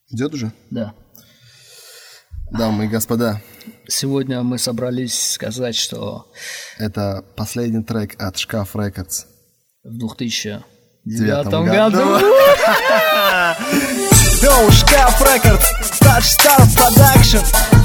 Идет уже? Да. Дамы и господа, сегодня мы собрались сказать, что это последний трек от Шкаф Рекордс в 2009 году. Йоу, Шкаф Рекордс, Touchstar Production,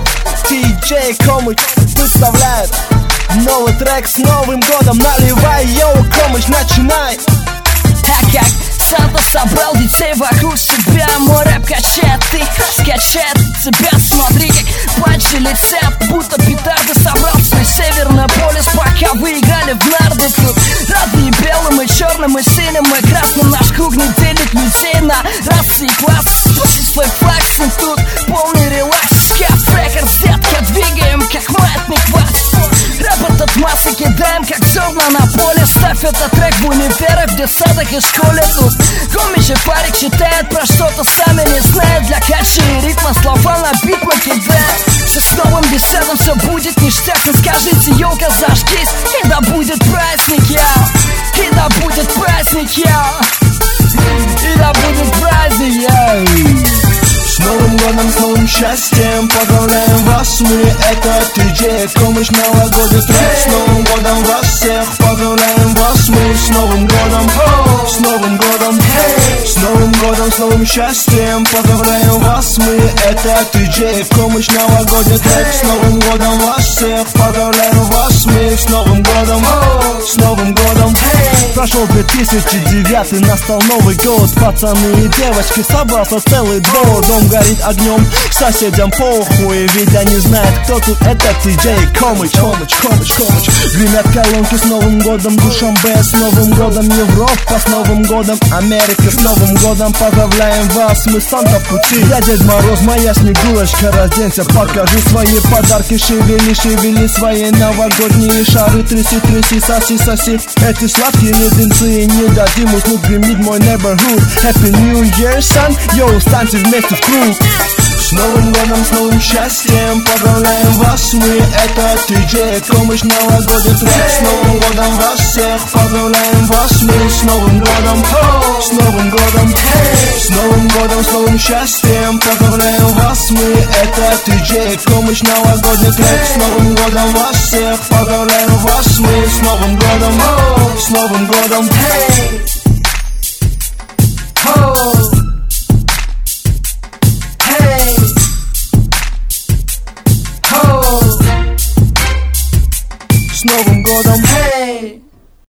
DJ Комыч представляет новый трек с Новым годом. Наливай, йоу, Комыч, начинай. Как Санта собрал детей вокруг себя, мой рэп качает их, скачает тебя. Смотри, как панчи летят, будто петарды. Собрал свой северный полюс, пока вы играли в нарды. Тут родные белым и черным, и синим, и красным. Наш круг не делит людей на расы и классы. Спусти свой флаксинг, тут полный релакс. Шкаф Рекордс, детка, двигаем, как маятник вас. Рэп этот массы кидаем, как зерна на поле. Ставь этот трек в универах, в детсадах и школе. Тут комичек парик читает про что-то, сами не знают. Для качи и ритма слова на бит мы кидаем. Все с новым беседом, все будет ништяк. Не скажите, елка, зажгись, и да будет праздник, я. И да будет праздник, я. И да будет праздник, я. С Новым годом, с новым счастьем поздравляем вас, мы это DJ Комыч, новогодний трек. С Новым годом вас всех поздравляем вас, мы с Новым годом, с Новым годом, с Новым годом, с новым счастьем поздравляем вас, мы это DJ Комыч, новогодний трек. С Новым годом вас всех поздравляем вас, мы с Новым годом, с Новым годом. Прошел 2009, настал Новый год, пацаны и девочки, собрался целый двор. Дом горит огнем, соседям похуй, ведь они знают, кто тут. Это DJ Комыч, Комыч, Комыч, Комыч. Гремят колонки с Новым годом, Душанбе, с Новым годом Европа, с Новым годом Америка, с Новым годом поздравляем вас, мы Санта в пути. Я Дед Мороз, моя Снегурочка, разденься, покажи свои подарки, шевели, шевели свои новогодние шары, тряси, тряси, соси, соси эти сладкие леденцы, не дадим уснуть, гремит мой neighborhood. Happy New Year, son, йоу, станьте вместе в круг. С Новым годом, с новым счастьем поздравляем вас, мы это DJ Комыч, новогодний трек. С Новым годом вас всех поздравляем вас, мы с Новым годом, с Новым годом, с Новым годом, с новым счастьем поздравляем вас, мы это DJ Комыч, новогодний трек. С Новым годом вас всех поздравляем вас, мы с Новым годом, с Новым годом.